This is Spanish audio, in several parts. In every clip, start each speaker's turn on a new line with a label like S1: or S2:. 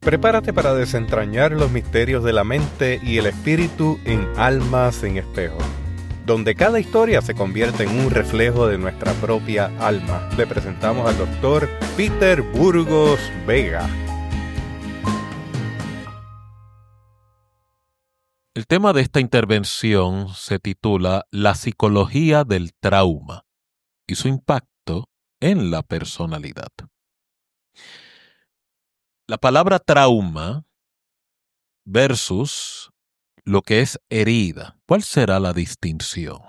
S1: Prepárate para desentrañar los misterios de la mente y el espíritu en Almas en Espejo, donde cada historia se convierte en un reflejo de nuestra propia alma. Le presentamos al doctor Peter Burgos Vega.
S2: El tema de esta intervención se titula La psicología del trauma y su impacto en la personalidad. La palabra trauma versus lo que es herida. ¿Cuál será la distinción?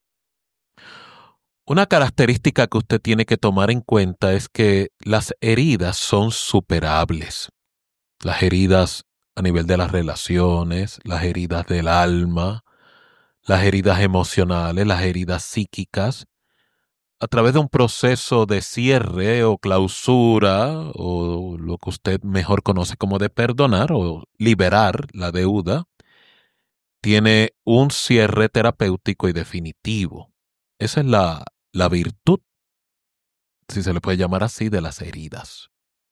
S2: Una característica que usted tiene que tomar en cuenta es que las heridas son superables. Las heridas a nivel de las relaciones, las heridas del alma, las heridas emocionales, las heridas psíquicas, a través de un proceso de cierre o clausura, o lo que usted mejor conoce como de perdonar o liberar la deuda, tiene un cierre terapéutico y definitivo. Esa es la virtud, si se le puede llamar así, de las heridas.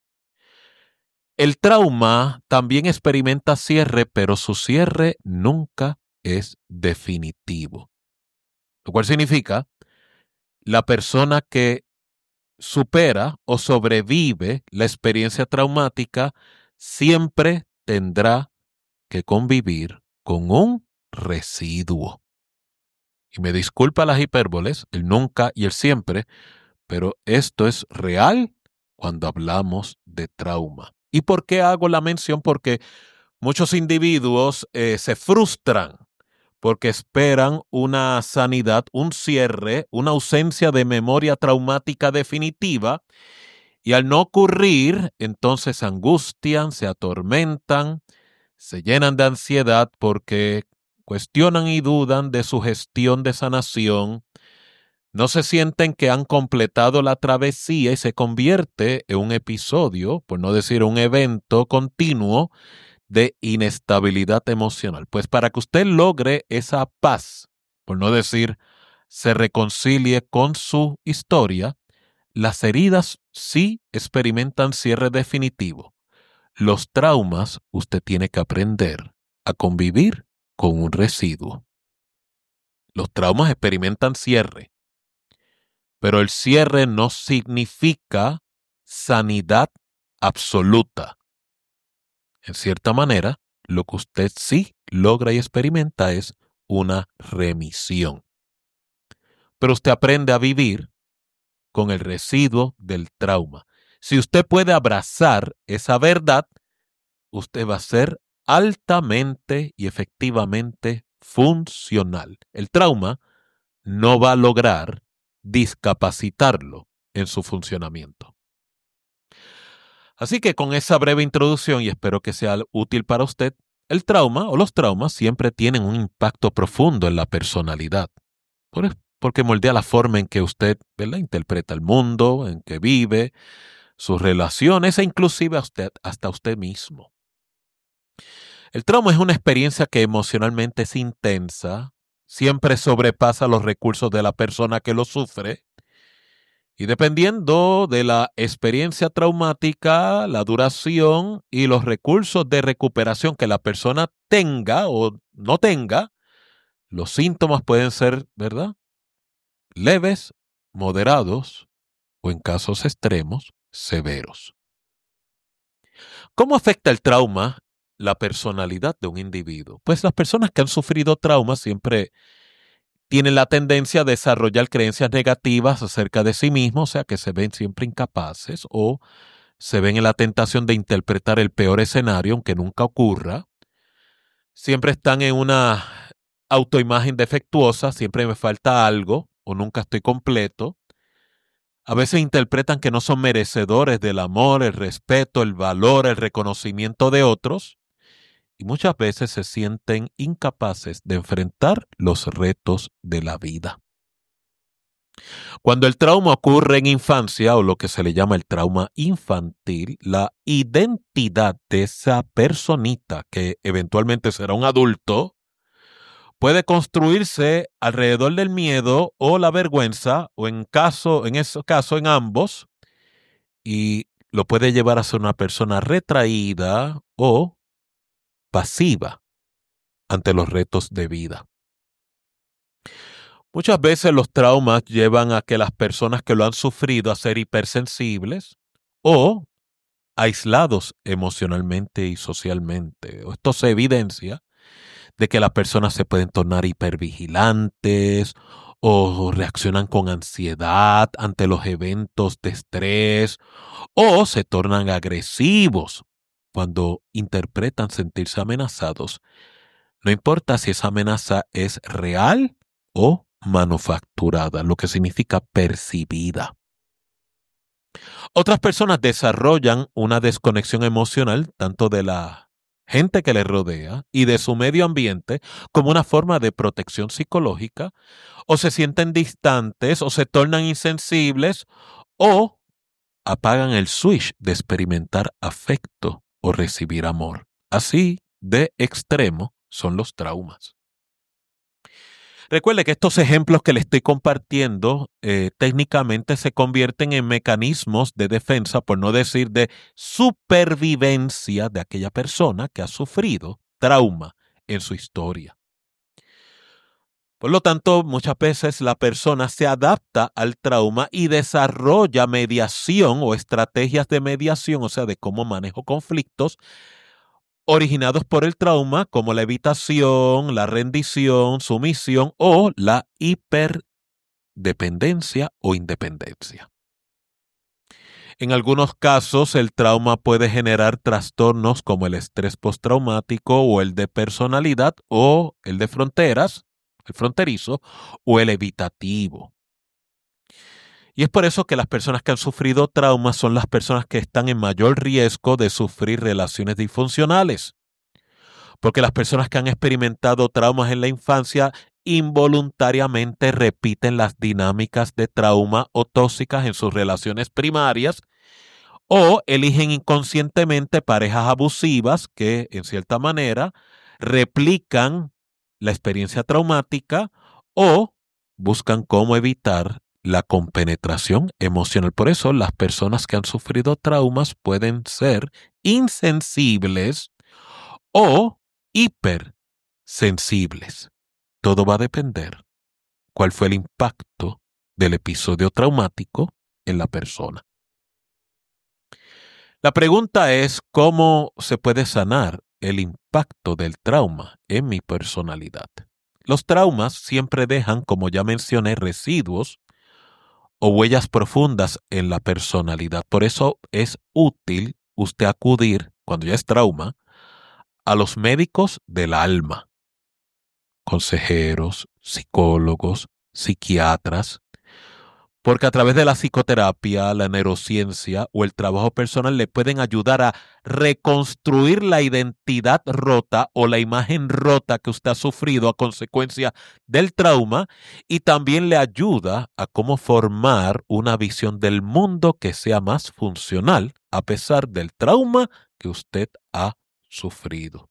S2: El trauma también experimenta cierre, pero su cierre nunca es definitivo. Lo cual significa la persona que supera o sobrevive la experiencia traumática siempre tendrá que convivir con un residuo. Y me disculpa las hipérboles, el nunca y el siempre, pero esto es real cuando hablamos de trauma. ¿Y por qué hago la mención? Porque muchos individuos se frustran porque esperan una sanidad, un cierre, una ausencia de memoria traumática definitiva, y al no ocurrir, entonces se angustian, se atormentan, se llenan de ansiedad porque cuestionan y dudan de su gestión de sanación, no se sienten que han completado la travesía y se convierte en un episodio, por no decir un evento continuo, de inestabilidad emocional. Pues para que usted logre esa paz, por no decir se reconcilie con su historia, las heridas sí experimentan cierre definitivo. Los traumas usted tiene que aprender a convivir con un residuo. Los traumas experimentan cierre, pero el cierre no significa sanidad absoluta. En cierta manera, lo que usted sí logra y experimenta es una remisión. Pero usted aprende a vivir con el residuo del trauma. Si usted puede abrazar esa verdad, usted va a ser altamente y efectivamente funcional. El trauma no va a lograr discapacitarlo en su funcionamiento. Así que con esa breve introducción, y espero que sea útil para usted, el trauma o los traumas siempre tienen un impacto profundo en la personalidad, porque moldea la forma en que usted, ¿verdad?, interpreta el mundo, en que vive, sus relaciones e inclusive hasta usted mismo. El trauma es una experiencia que emocionalmente es intensa, siempre sobrepasa los recursos de la persona que lo sufre, y dependiendo de la experiencia traumática, la duración y los recursos de recuperación que la persona tenga o no tenga, los síntomas pueden ser, ¿verdad?, leves, moderados o en casos extremos, severos. ¿Cómo afecta el trauma la personalidad de un individuo? Pues las personas que han sufrido trauma siempre tienen la tendencia a desarrollar creencias negativas acerca de sí mismos, o sea que se ven siempre incapaces o se ven en la tentación de interpretar el peor escenario, aunque nunca ocurra. Siempre están en una autoimagen defectuosa, siempre me falta algo o nunca estoy completo. A veces interpretan que no son merecedores del amor, el respeto, el valor, el reconocimiento de otros. Y muchas veces se sienten incapaces de enfrentar los retos de la vida. Cuando el trauma ocurre en infancia, o lo que se le llama el trauma infantil, la identidad de esa personita, que eventualmente será un adulto, puede construirse alrededor del miedo o la vergüenza, o en ese caso en ambos, y lo puede llevar a ser una persona retraída, o pasiva ante los retos de vida. Muchas veces los traumas llevan a que las personas que lo han sufrido a ser hipersensibles o aislados emocionalmente y socialmente. Esto se evidencia de que las personas se pueden tornar hipervigilantes o reaccionan con ansiedad ante los eventos de estrés o se tornan agresivos cuando interpretan sentirse amenazados. No importa si esa amenaza es real o manufacturada, lo que significa percibida. Otras personas desarrollan una desconexión emocional tanto de la gente que les rodea y de su medio ambiente como una forma de protección psicológica, o se sienten distantes o se tornan insensibles o apagan el switch de experimentar afecto o recibir amor. Así de extremo son los traumas. Recuerde que estos ejemplos que le estoy compartiendo técnicamente se convierten en mecanismos de defensa, por no decir de supervivencia de aquella persona que ha sufrido trauma en su historia. Por lo tanto, muchas veces la persona se adapta al trauma y desarrolla mediación o estrategias de mediación, o sea, de cómo manejo conflictos originados por el trauma, como la evitación, la rendición, sumisión o la hiperdependencia o independencia. En algunos casos, el trauma puede generar trastornos como el estrés postraumático o el de personalidad o el de fronteras, el fronterizo o el evitativo. Y es por eso que las personas que han sufrido traumas son las personas que están en mayor riesgo de sufrir relaciones disfuncionales. Porque las personas que han experimentado traumas en la infancia involuntariamente repiten las dinámicas de trauma o tóxicas en sus relaciones primarias o eligen inconscientemente parejas abusivas que, en cierta manera, replican la experiencia traumática o buscan cómo evitar la compenetración emocional. Por eso las personas que han sufrido traumas pueden ser insensibles o hipersensibles. Todo va a depender cuál fue el impacto del episodio traumático en la persona. La pregunta es cómo se puede sanar el impacto del trauma en mi personalidad. Los traumas siempre dejan, como ya mencioné, residuos o huellas profundas en la personalidad. Por eso es útil usted acudir, cuando ya es trauma, a los médicos del alma, consejeros, psicólogos, psiquiatras, porque a través de la psicoterapia, la neurociencia o el trabajo personal le pueden ayudar a reconstruir la identidad rota o la imagen rota que usted ha sufrido a consecuencia del trauma, y también le ayuda a cómo formar una visión del mundo que sea más funcional a pesar del trauma que usted ha sufrido.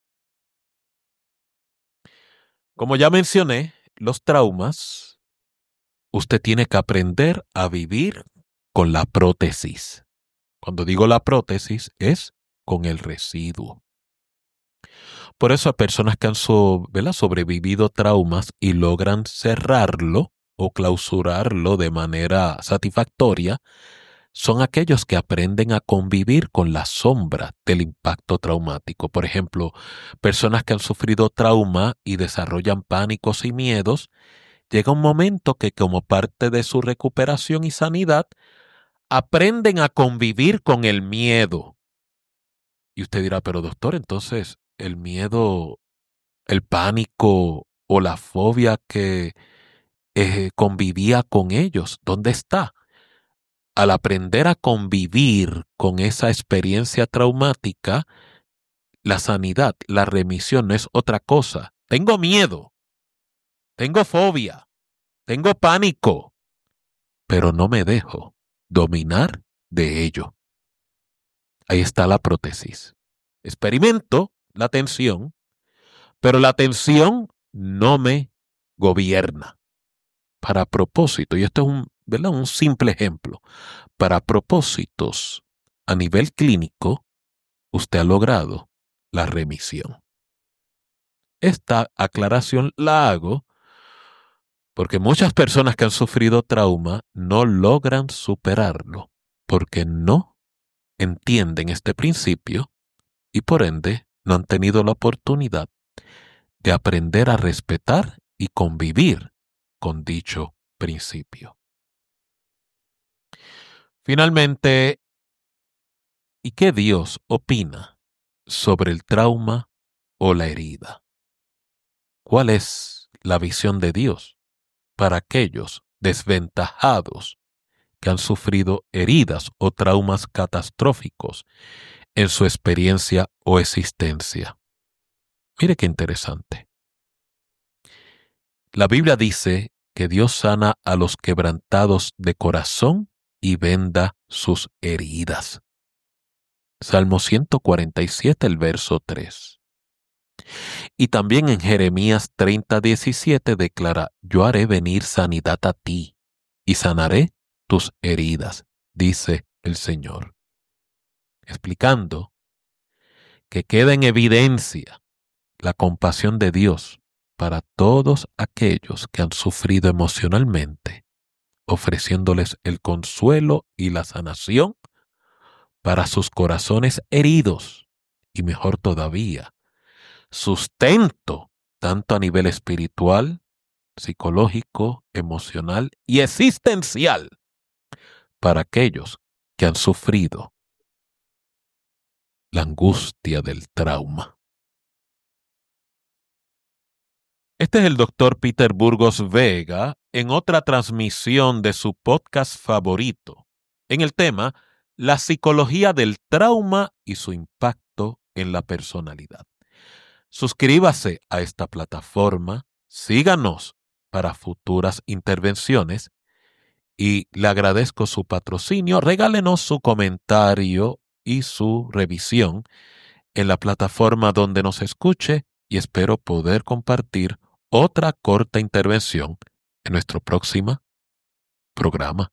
S2: Como ya mencioné, los traumas, usted tiene que aprender a vivir con la prótesis. Cuando digo la prótesis, es con el residuo. Por eso hay personas que han sobrevivido traumas y logran cerrarlo o clausurarlo de manera satisfactoria, son aquellos que aprenden a convivir con la sombra del impacto traumático. Por ejemplo, personas que han sufrido trauma y desarrollan pánicos y miedos, llega un momento que, como parte de su recuperación y sanidad, aprenden a convivir con el miedo. Y usted dirá, pero doctor, entonces el miedo, el pánico o la fobia que convivía con ellos, ¿dónde está? Al aprender a convivir con esa experiencia traumática, la sanidad, la remisión no es otra cosa. Tengo miedo, tengo fobia, tengo pánico, pero no me dejo dominar de ello. Ahí está la prótesis. Experimento la tensión, pero la tensión no me gobierna. Para propósito, y esto es un simple ejemplo, para propósitos a nivel clínico, usted ha logrado la remisión. Esta aclaración la hago porque muchas personas que han sufrido trauma no logran superarlo porque no entienden este principio y por ende no han tenido la oportunidad de aprender a respetar y convivir con dicho principio. Finalmente, ¿y qué Dios opina sobre el trauma o la herida? ¿Cuál es la visión de Dios para aquellos desventajados que han sufrido heridas o traumas catastróficos en su experiencia o existencia? Mire qué interesante. La Biblia dice que Dios sana a los quebrantados de corazón y venda sus heridas. Salmo 147, el verso 3. Y también en Jeremías 30:17 declara: yo haré venir sanidad a ti y sanaré tus heridas, dice el Señor. Explicando que queda en evidencia la compasión de Dios para todos aquellos que han sufrido emocionalmente, ofreciéndoles el consuelo y la sanación para sus corazones heridos y, mejor todavía, sustento tanto a nivel espiritual, psicológico, emocional y existencial para aquellos que han sufrido la angustia del trauma. Este es el Dr. Peter Burgos Vega en otra transmisión de su podcast favorito, en el tema La psicología del trauma y su impacto en la personalidad. Suscríbase a esta plataforma, síganos para futuras intervenciones y le agradezco su patrocinio. Regálenos su comentario y su revisión en la plataforma donde nos escuche y espero poder compartir otra corta intervención en nuestro próximo programa.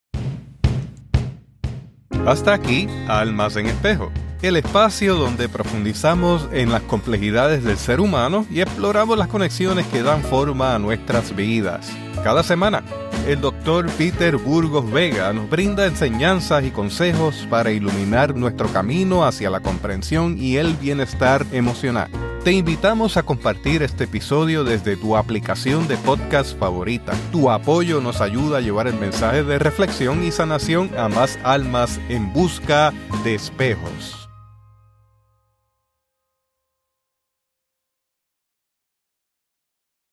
S1: Hasta aquí, Almas en Espejo, el espacio donde profundizamos en las complejidades del ser humano y exploramos las conexiones que dan forma a nuestras vidas. Cada semana, el Dr. Peter Burgos Vega nos brinda enseñanzas y consejos para iluminar nuestro camino hacia la comprensión y el bienestar emocional. Te invitamos a compartir este episodio desde tu aplicación de podcast favorita. Tu apoyo nos ayuda a llevar el mensaje de reflexión y sanación a más almas en busca de espejos.